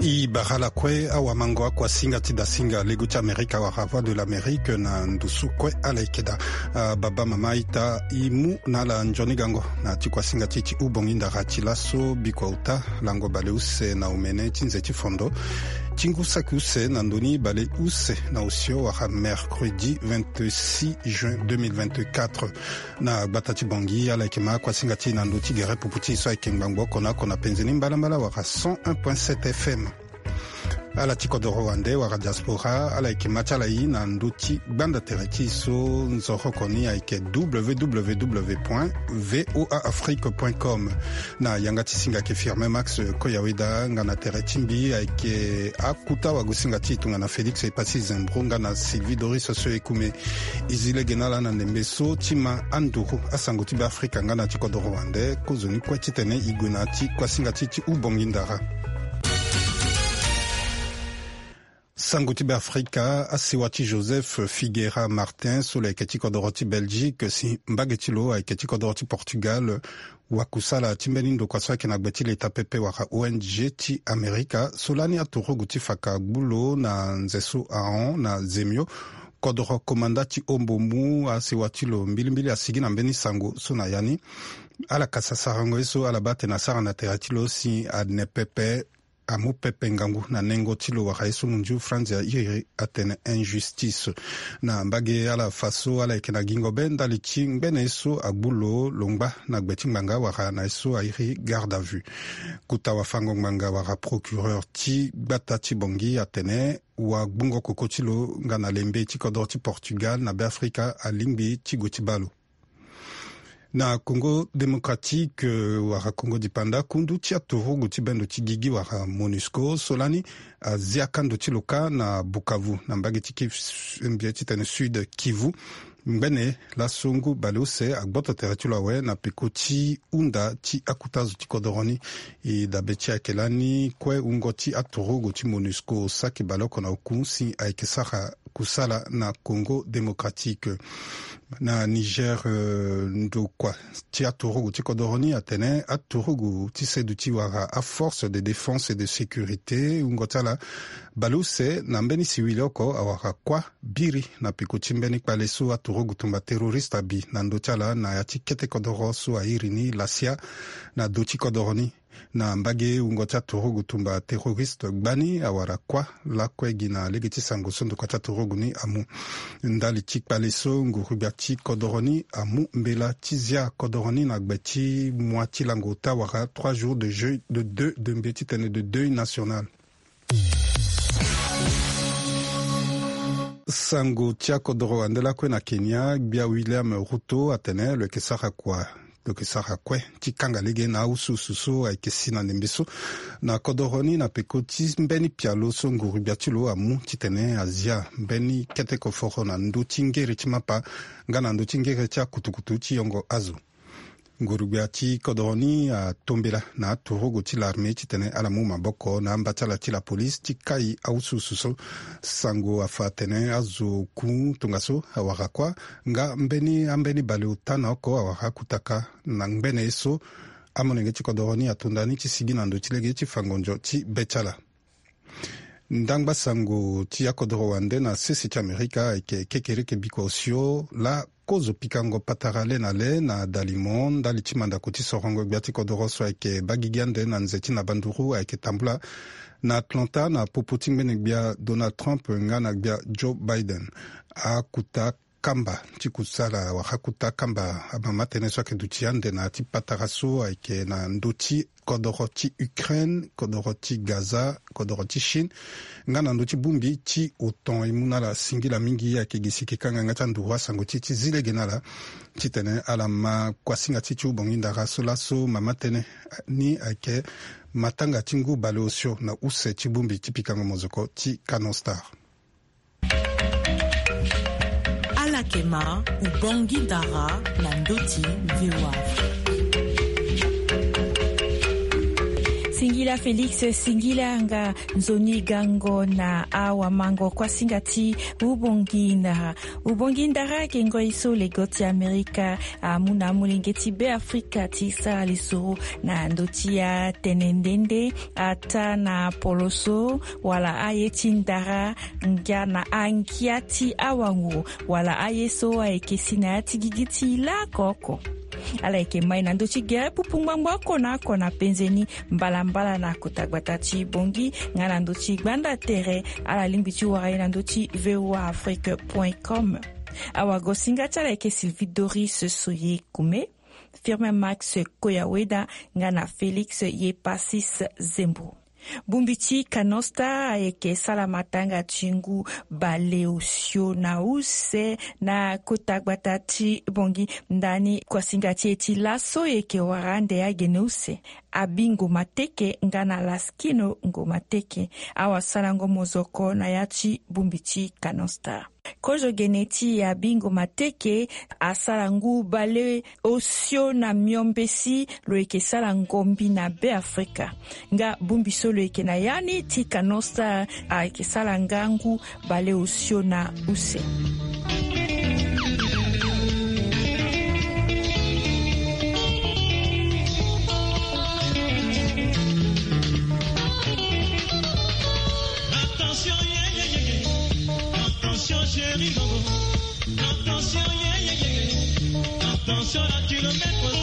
I barala kwe awa mango kwa singa tida singa lego cha Amerika wa rava de l'Amérique na ndusu kwe alaikeda baba mama ita imu na la njoni gango na tikwa singa chichi ubonginda rachilaso bikwa uta lango bale use na umene chinze chifondo Chingusa kuse na ndoni bale use na usio wa mercredi 26 juin 2024 na batati bongi ala kema kwa singati na ndoti gere puputi so ekengbango kona penzeni mbala wa 101.7 FM ala tiko de Rwanda wa diaspora ala ikemacha la na ndoti banda tereti so nzoro koni aike www.voaafrique.com na yangati singa ke firme Max Koyawida ngana tereti mbi aike akuta wa gusinga titunga na Felix Epasi Zembronga na Sylvie Doris so ekume izile genala na ndembeso tima anduru asangoti ba Afrika ngana tiko de Rwanda kozoni kwa titene igunati kwa singa titi ubongindara Sangutibe Afrika, Asiwati Joseph Figuera Martin, sur les Ketika-Doroti Belgique, si Mbagetilo, avec Ketika-Doroti Portugal, Wakusala, Timbenindo Kwaswa, Kenagbeti, l'État Pepe, Waka ONG, Ti Amerika, Solani Atoro Guti Faka Gulo, na Nzesu Aon, na Zemio, Kodoro Komanda Ti Ombomu, Asiwatilo, Mbilimbili, Asigi, na Mbeni Sango, Sonayani, Ala Kasa Sarango, Eso, Alabate, na Sarana Teratilo, si Adne Pepe, Amu Pepe Ngangu na nengo tilo wa Raisu Munju Franzia iri atene injustice na mbage ala faso ala ikena gingo benda liching bene iso agbulo longba na gbeting manga wara na iso airi garde à vue kuta wafango manga wara procureur ti batati bongi atene wa bungo kokotilo ngana lembe ti kodorti Portugal na Afrika alingbi ti gotibalo na Congo démocratique wara Congo dipanda kundu tia toro guti bendo tigigi wara MONUSCO solani ziakando tiloka na Bukavu na mbageti mbieti tene sud Kivu mbene la songu balose agboto teratilo we na pekoti unda ti akutazu ti kodoroni e dabeti akelani kwe ungoti atoro guti MONUSCO saki baloko na okunsi aikesara kusala na Congo démocratique na Niger ndokwa ti atorogu ti kodoroni atene atorogu ti seduti wara a force de défense et de sécurité ungotala baluse na mbeni siwiloko awara kwa biri na pikoti mbeni kpaleso atorogu tumba terroriste abi na ndotala na yati kete kodoro so airini lasia na doti kodoroni na mbage ungota torogu tumba terroriste gbani awara kwa la kwegi na legiti sango sondo kwa torogu ni amu ndali tik paleso ngurubati kodoroni amu mbela tizia kodoroni na gbeti moitié langota wara 3 jours de jeu de mbeti tene de deuil national sango tia kodoro andela kwe na Kenya bia William Ruto atene le kesara kwa donc sara kwe tikanga lege na usu susu aikesi na ndembeso na kodoroni na pekoti mbeni pialo so ngurubiatilo amu titene Asia mbeni kete koforo na ndutingere timapa ngana ndutingere tia kutukutu ti yongo azo ngurubiati kodoroni a tombela na torogo ti l'armée titene alamu maboko na mbatala ti la police ti kai ausu suso sango afatene azo ku tungaso awara kwa nga mbeni bale utana oko awara kutaka na mbene eso amonenge ti kodoroni atundani ti sigi na ndo ti lege ti fangonjo ti betala ndangba sango ti akodoro wande na sesi ti Amerika eke kekereke biko osio la kozo pikango patarale na le na dalimon dali ti mandako ti sorongo biati kodoro so eke bagigiande na nzeti na banduru eke tambula na Atlanta na popo ti ngbene gbia Donald Trump nga na gbia Joe Biden akuta kamba ti kusala wakakuta kamba abama tene so ake duti ande na ti pataraso eke na ndoti kodoro ti Ukraine, kodoro ti Gaza, kodoro ti Chine nga na ndoti bumbi ti oton imunala singila mingi ake gisiki kanga ngata nduwa sango ti zile genala ti tene alama kwa singa ti ubongi ndara sola so mama tene ni ake matanga ti ngu bale osio na use ti bumbi ti pikango mozoko ti Canon Star Alakema ubongi ndara na ndoti VOA Singila Felix Singila nga nzoni gango na awa mango kwa singati ubongindara kengo iso legoti Amerika muna mulingeti be Afrika tisa lisuru na ndotia tenendende ata na poloso wala ayetindara nga na ankiati awangu wala ayeso aekesina atigigiti la koko alaike mai na ndochi gere pupungwangwa kona penzeni mbala na kutagbatati bongi ngana ndochi gbanda tere ala lingbichi waraye na ndochi voaafrique.com awa gosinga alaike Sylvie Doris Soye Kume firme Max Koyaweda ngana Felix Yepasis Zembo Bumbichi Kanosta ayeke salamatanga chingu baleusio na use na kutagbatati bongi ndani kwa singati eti laso eke warande ya geneuse abingo mateke ngana laskino ngomateke awasalango mozoko na yachi Bumbichi Kanosta kojo geneti ya bingo mateke asalangu bale osio na miombesi loeke salangombi na be Afrika nga bumbiso loeke na yani ti Kanosta aike salangangu bale osio na use Chérie, attention, attention à kilomètre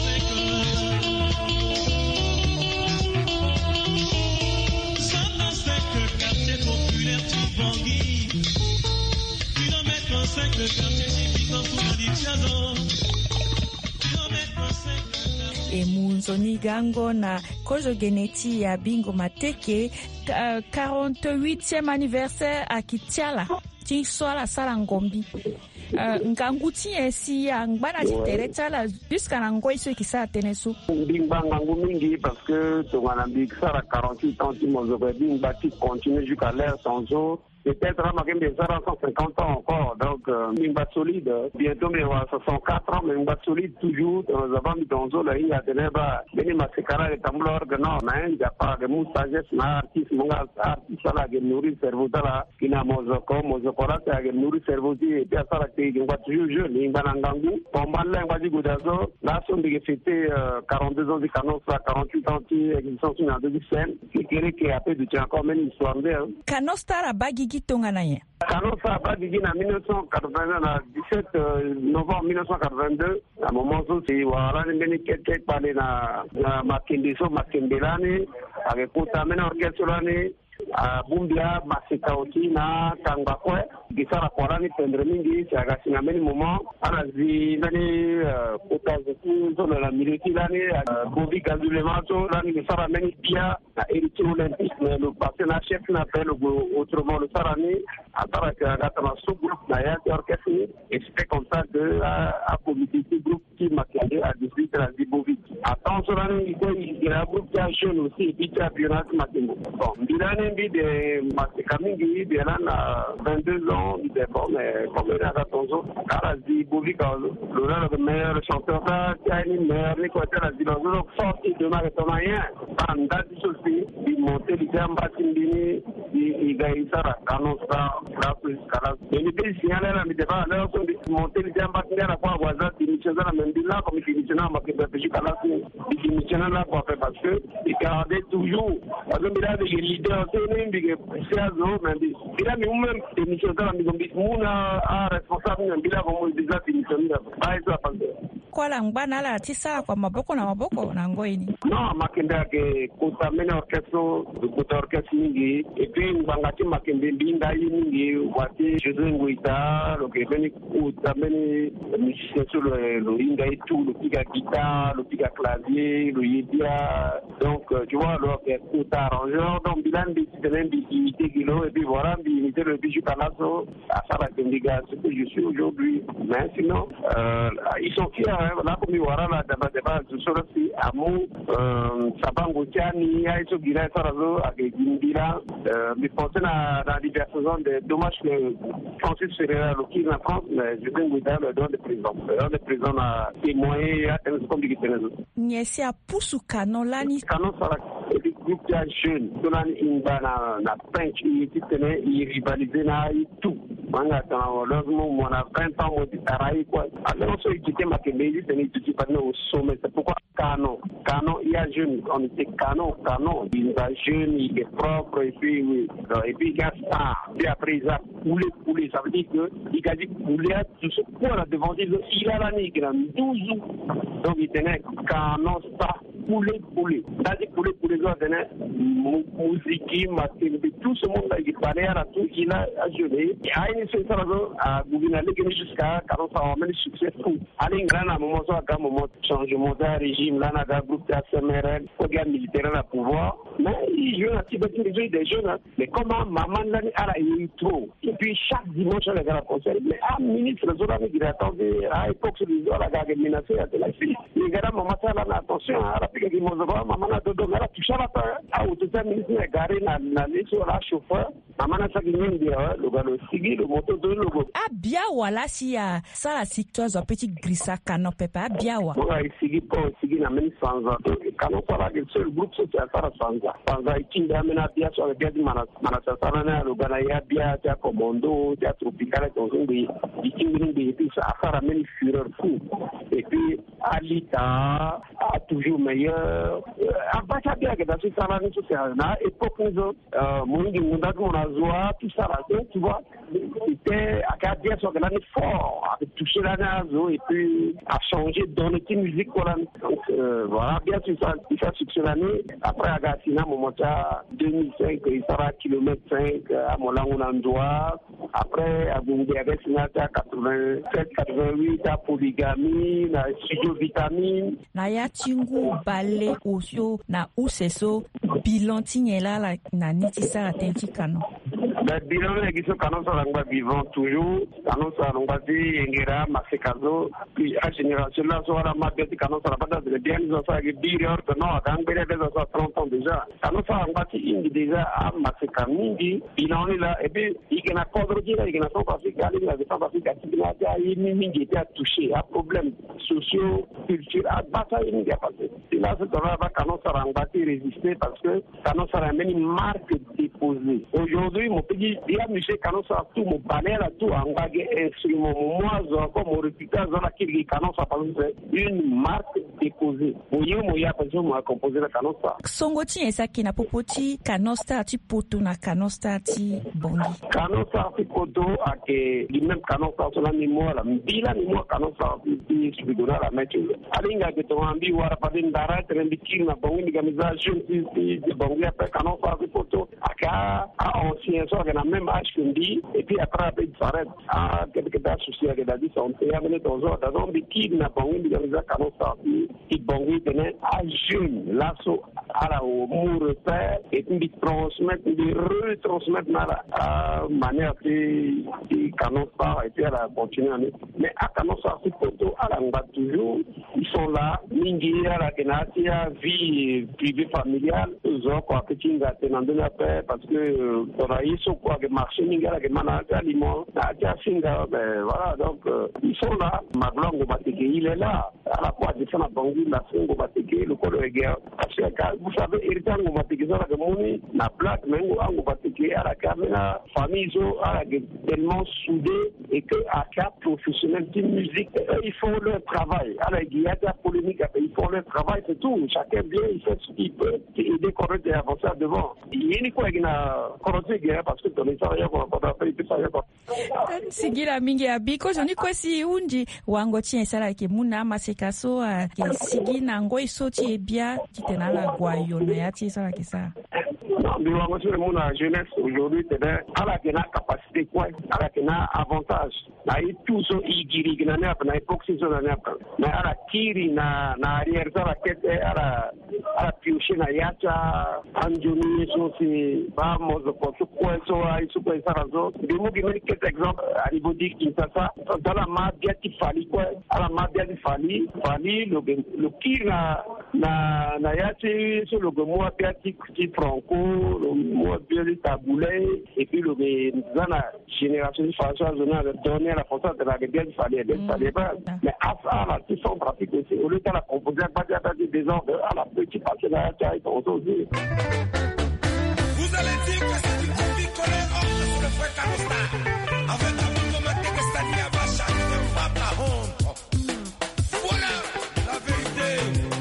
5. Ça dans 5 quartiers populaires du Bangui. Kilomètre 5, quartier typique en Soumali-Tiazo. Kilomètre 5. Emunzoni gango na kojo geneti ya bingo mateke 48e anniversaire à Kitiala. Swala sala ngombi nganguti esi ya ngbana titereta la jusqu'à nango iso kisa tenesu bingba ngangu mingi parce que tongana biksara 48 ans timozo bingba qui continue jusqu'à l'ère sans eau. Peut-être à Magembe Zara 150 ans encore, donc Mingba solide. Bientôt, mais 64 ans, Mingba solide toujours. Nous avons mis dans zone, il y a des nébats, Béni Massekara et Tambour, non, mais il n'y a pas de moustaches, mais artiste, mon artiste, là, qui nourrit le cerveau, là, qui n'a Mozoko, Mozokora, qui nourrit le cerveau, et puis à ça, qui va toujours jeune, Mingba Nangangu, Pomban, Ngwaji Goudazo, là, sont des fêtés 42 ans de Canos, 48 ans qui existent sur la deuxième, qui a fait du tien encore même histoire d'elle. Canos, la bagui. Canos a pas dit en 1982, le 17 novembre 1982, à un moment où c'est voilà, les quelques parlé na Makendeso, Makendelani, avec Koutamena orchestre l'année. Bumbia masika na kangakwe gisara korani pendre mingi chagasina meni moment alazi nani kutazuku zona la militi lani bobi gazulemato lani gisara meni pia na héritier olympique le partenaire chef n'appelle autrement le sarani atara que gata na sous-groupe na ya orchestre et c'était comme ça que a comité groupe qui m'a créé à 18 la Zibovi attention lani il y a un groupe qui a jeune aussi et puis a Bionat Matembo bon bilani de Masekamingi, il y a 22 ans, il est bon, mais comme il y a 14 ans, Karazi, Bouvika, le meilleur chanteur, qui a une meilleure, les côtés, la Zilanzo, sorti de Maritomayen, en date aussi, il montait les jambes, il gagne ça, la Canosa, la Puscara. Et les pays signalés, la Mideva, là, ils montaient les jambes, il y a la fois, voisin, il y a la même là, comme il y a la il y a la fois, parce que, il gardait toujours, parce que, il y a des leaders, mbige siazo membi bila mi umem emission kala migombi muna responsable mbila kwa mwezi za emission baizo apande kwa ngwana la tisa kwa maboko na ngoini no makende yake kutamena orchestre mingi et puis ngangati makende binda mingi wati José Nguita lokebeni kutameni musicien sur le inga et tout le piga guitare le piga clavier le yedia donc tu vois l'orchestre arrangeur donc bilan et puis voilà, imiter le bijou Canasso, à Sarakendiga, ce que je suis aujourd'hui. Mais sinon, ils sont fiers, hein, là, comme ils voient là, d'abord, je suis aussi à Mou, Sabango Tiani, Aïso Guira, Sarazo, avec Gimbira, mais pensez à la diversion de dommages que Francis Ferreira, le en France, mais je vais vous dire le don de prison. Le don de prison a témoigné, à un compliqué. Nyesi a poussou canon lani. Canon Sarak. et puis groupe de jeunes dona inba na bench il tenait il rivalisait na tout manga dans logement mon a 20 ans mon travail quoi alors on s'est quitté Makembe il tenait tout pas au sommet c'est pourquoi canon il y a jeune on était canon il va jeune il est propre et puis il a ça puis après il a coulé ça veut dire que il a dit couler tout ce pour la devant il a la nègre 12 donc il tenait canon ça couler c'est-à-dire couler pour les autres musique Makembe tout ce monde là il parlait à tout il a jeûné et à une certaine raison à gouverner jusqu'à quand ça va mener succès fou allez grand à moment ça quand moment changement de régime là na groupe de SMRL programme militaire à pouvoir mais il joue à Tibet des jeunes mais comment maman là à la intro et puis chaque dimanche on a un concert mais à ministre les autres qui attendaient à l'époque sur les autres la menacé à la fille les gars maman ça là attention à la pique qui maman là dodo là tu sais à au total ministre garé na sur la chauffeur maman ça qui vient dire le sigi le moto de logo abia wala si ya sala siktoise un petit grissa canon pepa abia wa ouais sigi na même sans canon ça là le seul groupe social ça sans ikinda amena bia so bia di mana sana na lo gana ya bia ta commando ta tropical dans un ikinda puis ça affaire ameni fureur fou et puis Alita a toujours meilleur abata bia que dans ce ça là c'est na époque nous mongi munda qu'on a zoa tout ça là tu vois c'était à garder sur de l'année fort avec toucher la nazo et puis à changer dans le type musique qu'on a donc voilà bien sûr ça il fait succès l'année après à Gassina Momota 2005 il sera kilomètre 5 à Molangonandoa après à Bungé avec Sinata 87 88 à Polygamie na studio vitamine na ya tingu balé osio na useso bilantinyela la na nitisa atentikano le bilan est canon ça l'angba vivant toujours canon ça l'angba di ngera masekazo puis à génération là so la mabia di canon ça pas de bien ça ça que dire que non quand belle déjà ça 30 ans déjà canon ça l'angba di indi déjà à masekami bilan là et puis il na cadre dire il na pas fait galer la défense africaine qui n'a pas mingi était touché à problème sociaux culturels à bataille il y a passé là ce qu'on va canon ça l'angba di résister parce que canon ça ramène une marque déposée aujourd'hui mon pays il y a monsieur canon ça tout mon panel à tout engagé instrument moi comme mon réputation dans laquelle canon ça parle une marque déposée moya parce que moi composé la canon ça songoti esaki na popoti canosta ti poto na canosta ti bongi canon ça ti poto a que le même canon ça sur la mémoire la bila mémoire canon ça ti subidona la mettre alinga que ton ambi wara pas d'ara trembiki na bongi ni gamiza jeune ti bongi après canon ça ti poto aka ancien ça na même âge que dit et puis après il s'arrête à quelque associé avec la vie santé amener dans un biki na bongi ni gamiza canon ça ti bongi tenait à jeune lasso à la mour faire et puis transmettre de retransmettre la manière de canon ça et puis à la continuer mais à canon ça c'est plutôt à la ngba toujours ils sont là mingi à la kenatia vie privée familiale zo quoi que tinga tenando la paix parce que on a iso quoi que marché mingi à la que manaka limon à singa ben voilà donc ils sont là maglongo bateke il est là à la fois de ça na bangu la singo bateke le colo est guerre parce que vous savez héritango bateke ça la moni na black mengo ango bateke à la camena famille zo à la tellement soudé et que à cap professionnel de musique ils font leur travail à la il y a de la polémique ils font leur travail c'est tout chacun bien il fait ce qu'il peut aider correct et avancer devant il y a ni quoi qui na correct guerre parce que dans les travailleurs on va faire tout ça sigila mingi abiko joni kwa si unji wango tie sala ke muna masekaso ke sigina ngoi soti ebia kitena la gwayo na yati sala ke ça non mais wango sur mon jeunesse aujourd'hui c'est à la que na capacité quoi à la que na avantage na i tout so igiri na na époque c'est na na ala kiri na arrière ça la quête ala piocher na yacha anjoni so si vamos pour tout quoi so ai so quoi ça raison de mo qui met quelques exemples à niveau dit Kinshasa dans la mabia qui fali quoi à la mabia qui fali le kiri na na yati sur le mois piati franco le mois bien taboulé et puis le zana génération de François Zona de donner la fonction de la bien fallait pas mais à ça la qui sont pratique aussi au lieu de la composer pas des désordres à la petite partie là qui est aujourd'hui. Vous allez dire que c'est une copie collée sur le frère Carosta avec un mouvement de Stania Bacha qui ne frappe la honte. Voilà la vérité.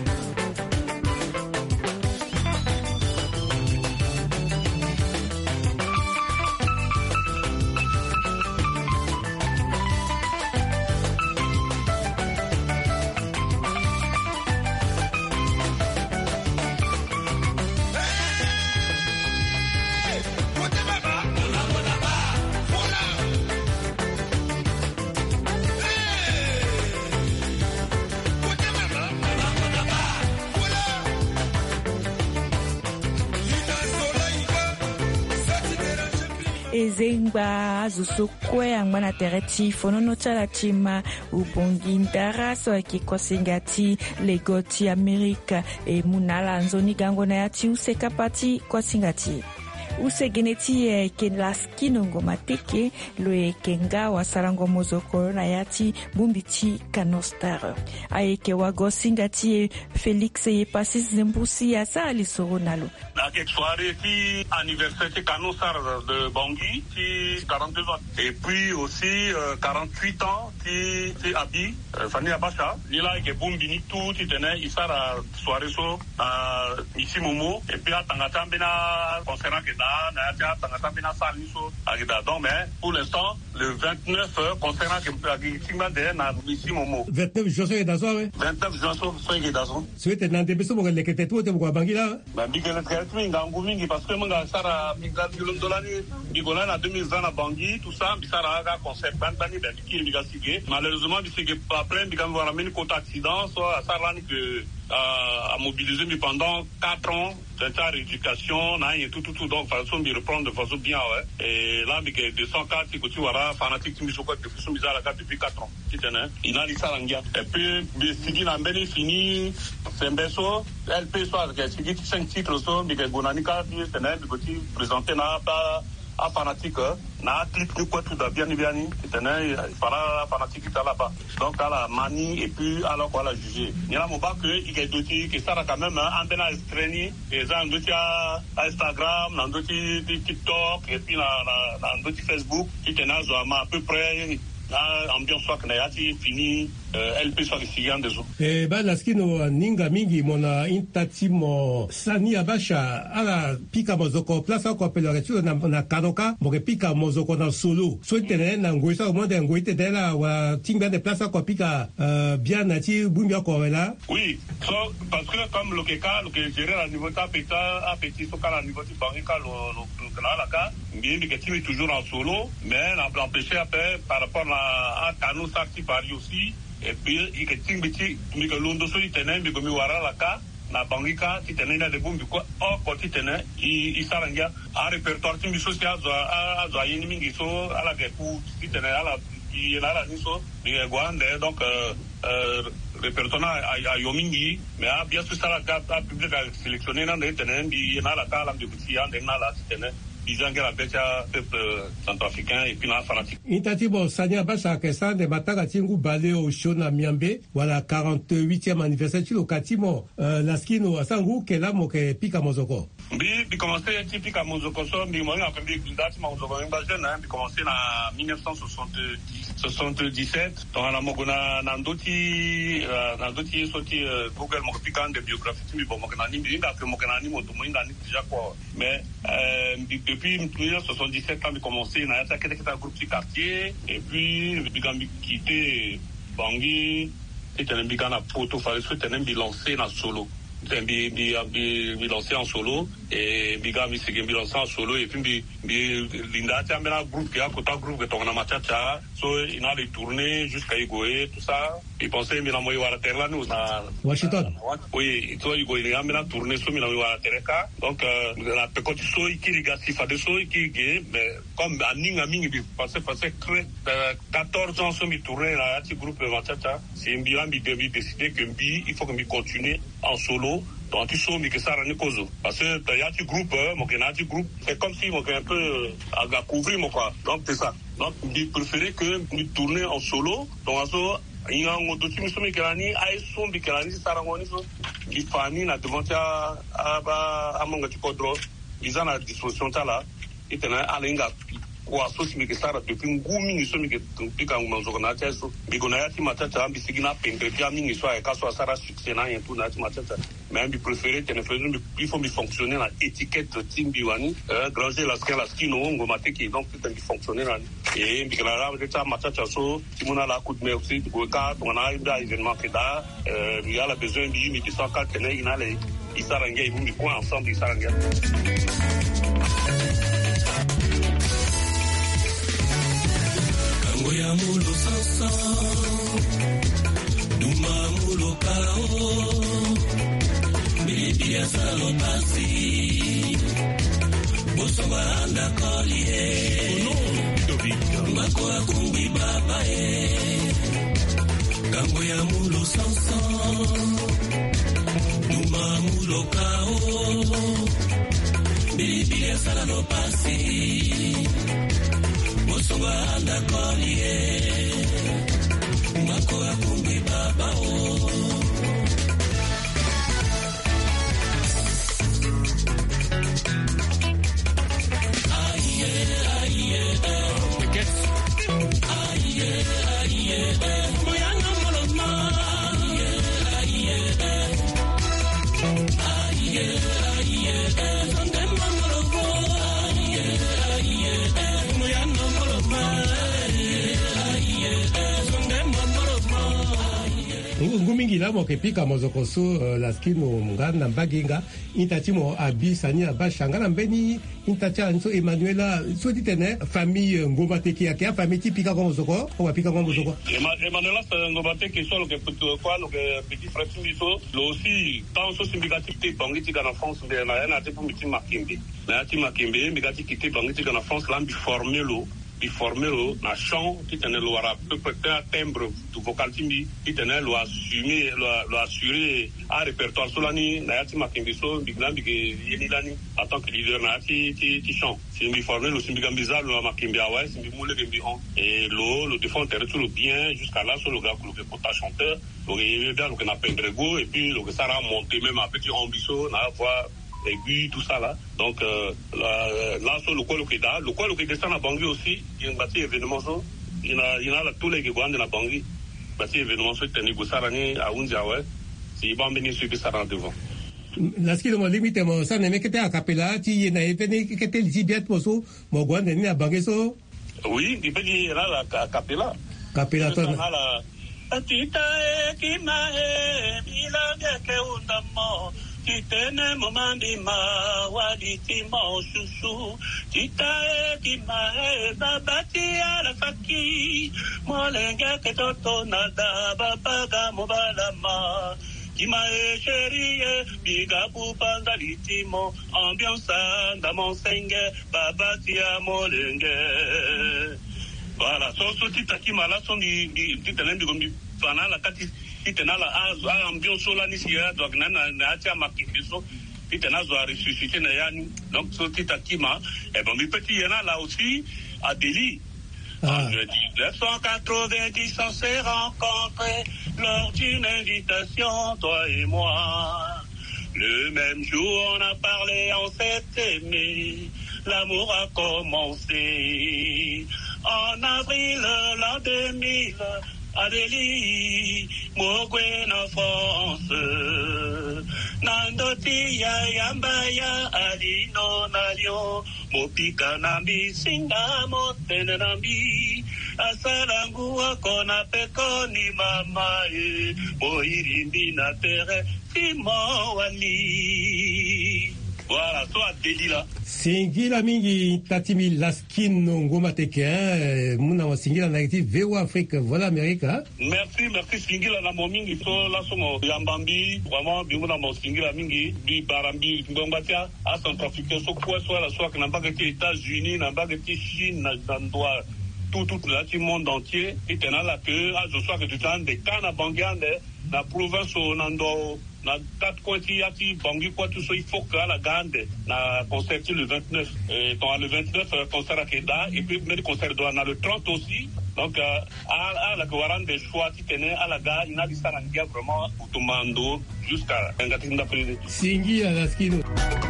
ezengba azusukwe angwana tereti fonono chala chima ubongi ndaraso akikosengati legoti Amerika munala nzoni gangona yati usekapati kosingati usegeneti kenlaskino ngomateke loe kenga wasarango mozoko na yati bumbiti kanostar ayeke wagosingati Félix Yepasi Zembusi asa alisoro nalo la soirée qui anniversaire de Kanostar de Bangui qui 42 ans et puis aussi 48 ans qui Abi Fanny Abacha lila ke bumbini tout qui tenait isara soirée so ici Momo et puis atangata bena concernant que na ya tangata bena saliso agida donc mais pour l'instant le 29 concernant que agitiman de na ici Momo 29 juin dazo 29 juin so dazo souhaite na ndebe so mo le kete tout ko Bangila ba bigele mingi mingi parce que manga sara minga dolani bigola na 2020 na Bangui tout ça bisara ga concept bani ben qui miga sigé malheureusement bisige après biga voir amener compte accident soit sara ni que à mobiliser mais pendant 4 ans c'est rééducation na et tout donc façon de reprendre de façon bien ouais et là mais que 204 qui tu voilà fanatique mi soko de façon bizarre là depuis 4 ans tu tenais il a dit ça langia et puis bisigi na mbeni fini sembeso LP soit que sigi 5 titres so mais que bonanika tu tenais bi présenter na pas à fanatique na clip ni quoi tout da bien tenais para fanatique là-bas donc à la manie et puis alors quoi la juger il y a mon pas que il est doté que ça quand même en bena estreni et ça en doté à Instagram en doté TikTok et puis en doté Facebook qui tenait à peu près ambiance soit que yati fini LP soit ici en déso ba laskino ninga mingi mona intatimo Sani Abacha ala pika mozoko place ko apelation na Kanoka mo ke pika mozoko na solo so tene na ngoisa mo de ngoite de la wa tinga de place ko pika bien nati bumbia ko wela oui so parce que comme le que gérer à niveau tapeta petit so kala niveau ti banka lo la ka bien que tu es toujours en solo mais l'empêcher après par rapport à Kano Sarti Paris aussi et puis il que timbiti mi que londo so itene mi ko mi wara la ka na bangika itene na de bumbi ko o ko itene i saranga a répertoire timbi social a yini mingi so ala ke ku itene ala i la ni so mi gwande donc répertoire a yomingi mais a bien sûr ça la ka public a sélectionné na de itene bi na la ka la de petit ande na la itene disant que la becha peuple centrafricain et puis la fanatique. Intatibo Sanya Bacha Kessan de Mataka Tingu Balé au Shona Miambe, voilà 48e anniversaire au Katimo, Laskino Asangu Kela Moke Pika Mozoko. Bi commencé Pika Mozoko so bi mo na pembi dati Mozoko ba jeune bi commencé en 1977 dans la Mogona Nandoti sorti Google mo Pika de biographie mi bon mo kana ni bi ka mo kana ni mo to mo inda ni déjà quoi mais depuis 1977 quand j'ai commencé à attaquer un groupe de quartier et puis j'ai quitté Bangui et un bigana photo fallait souhaiter un bilancé dans solo bilancé en solo et bigami c'est bilancé en solo et puis linda tu as un groupe qui a un groupe qui tourne à Machacha so il a les tournées jusqu'à Igoé tout ça et pensait mais la moitié à la terre là nous na Washington oui toi Igoé il a mis la tournée so mais la moitié à la terre donc la petit so qui regarde si fait des so qui mais comme à Ningaming, passé 14 ans, sur mes tournées, là, petit groupe Matata, c'est un bilan, décidé que il faut que je continue en solo. Donc, tu sais, que ça rend cause. Parce que, il y a un groupe, c'est comme si, un peu, à couvrir, quoi. Donc, c'est ça. Donc, je préférais que je tourne en solo. Donc, il y a un autre film, qui famille, na devant, à mon gars, ils ont la disposition, là, et tu as un kwa so si meke sara depuis ngumi so meke pika ngumazoko na tso biko na yati matata ambi sigina pendre pia mingi so ya kaso sara succès na yentu na yati matata mais ambi préféré tene faisons il faut me fonctionner la étiquette team biwani granger la skino ngoma teki donc tout est fonctionner là et mbi la de ta matata so timona la coup de mer aussi ko ka to na ida événement que da il y a la besoin de mi 104 tene ina le isarangia ils vont mi quoi ensemble isarangia. Oya mulo sasa, duma mulo kao, bilia salo pasi, bosoba anda kolie, mako akumbi babae, kangoya mulo sasa, duma mulo kao, bilia salo pasi. Sobanda kolie mako ya kumbi baba o aye aye aye aye moyana moloma aye aye aye aye sondema moloko aye aye moyana ngumingi la mo kepika mozoko so la skino ngana baginga intati mo abisani abashanga na mbeni intati anso Emmanuela so ditene famille ngobateki ya kia famille tipika kwa mozoko ou apika kwa mozoko Emmanuela ngobateki so le quoi le petit frère Miso le aussi tant so significatif bangi tika na France de na na te pour miti makimbe na ti makimbe migati kité bangi tika na France lambi formé lo bi formé na chant qui tenait lo ara peu un timbre du vocal timbi qui tenait lo assumer lo assurer à répertoire solani na yati makimbiso biglambi ke yenilani en tant que leader na ti chant c'est bi formé lo simbi gambiza lo makimbi awa simbi moule gembi on et le défendre tout le bien jusqu'à là sur le gars que pota chanteur donc il bien que na pendrego et puis le que ça a monté même un petit ambition na voix aiguë tout ça là donc là sur le quoi le que descend à Bangui aussi il y a un bâti événement ça il y a la tous les grands de la Bangui bâti événement ça tenir go sarani à unja ouais si bon venir sur ça devant la ski mo limite mo ça ne mekete a capella ti na eveni kete li biat moso mo gwande ni a Bangui so oui il peut dire là la capella ton la atita ki ma e bila ke undamo Titene momandima waditimo shushu Titae kimae babati alafaki Molenga ketoto nada babaga mobalama Kimae chérie bigabu bandalitimo Ambiance ndamonsenge babati amolenge Voilà, so titakima la son di titelendi gombi fanala kati tena la ambiance la ni sia donc na acha makimbiso tena zo ressusciter na yani donc so titakima et bon mi petit yana là aussi à Delhi en 1990 on s'est rencontrés lors d'une invitation toi et moi le même jour on a parlé on s'est aimé l'amour a commencé en avril l'an 2000 Adeli, Mogwe na France, Nandoti ya yambaya adino na lion, Mopika nambi singa motene nambi, Asalangu wakona pekoni mamae, Moirimbi na tere, Timo wali. Voilà, soit Delila. Singila mingi tatimi laskino ngoma teke muna wa singila na kiti VOA Afrique voilà Amerika. Merci singila na mo mingi so la somo yambambi vraiment bi muna mo singila mingi bi barambi ngombatia a Centrafrique so quoi soit la soit que na bagati États-Unis na bagati Chine na ndwa tout le monde entier et tena la que je sois que tu t'en des kana bangiande na province nando na 4 coins yati bangi quoi tout ça il faut que la gande na concert le 29 et dans le 29 concert à Keda et puis le concert doit na le 30 aussi donc à la Guarane des choix qui tenait à la gare il a dit ça vraiment automando jusqu'à ngatinda président Singi à la skino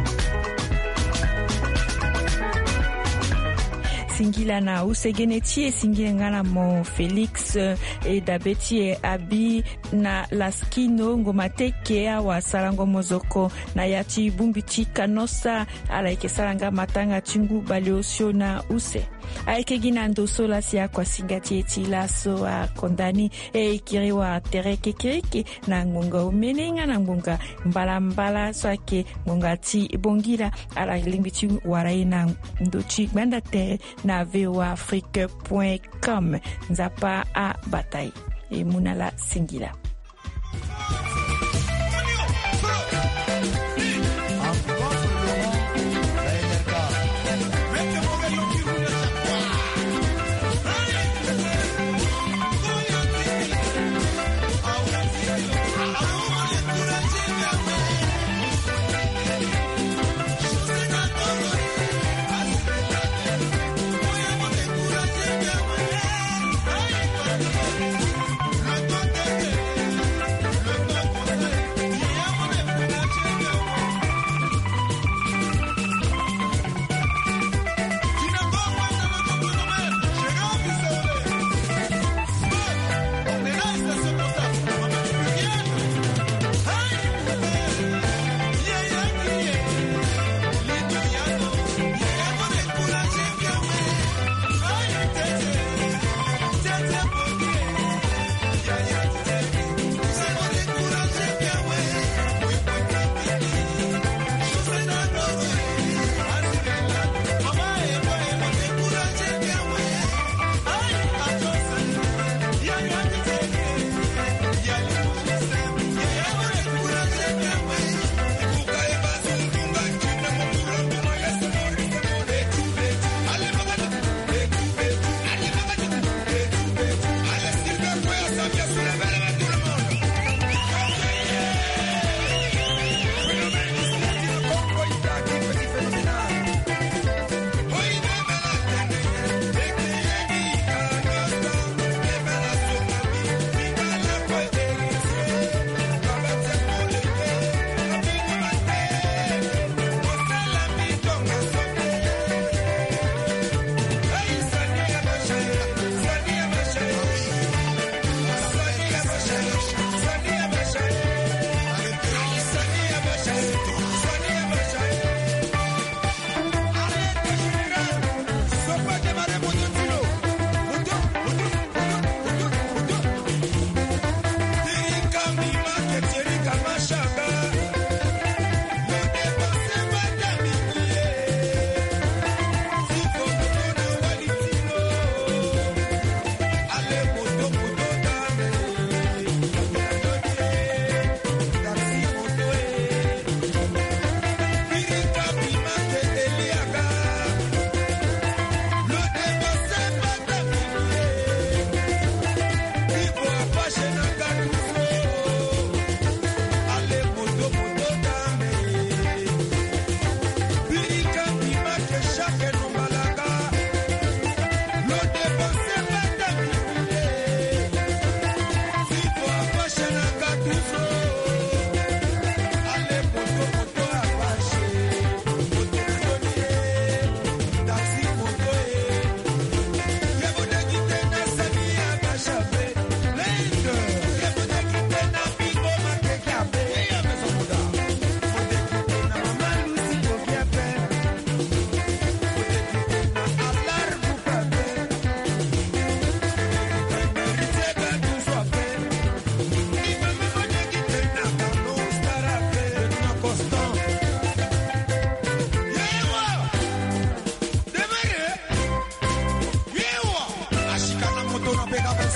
singila na usegenetie singila ngana mo Felix e dabeti abi na laskino ngomateke wa sarango mozoko na yati bumbiti kanosa ala ikesaranga matanga chingu baliosio na use aike ginando sola sia kwa singati etilaso a kondani e ikiriwa tereke kiriki na ngonga umenenga na ngonga mbala swake ngongati bongira ala limbiti waraina ndochi banda te na voafrique.com nzapa a bataille et munala singila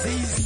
C'est ici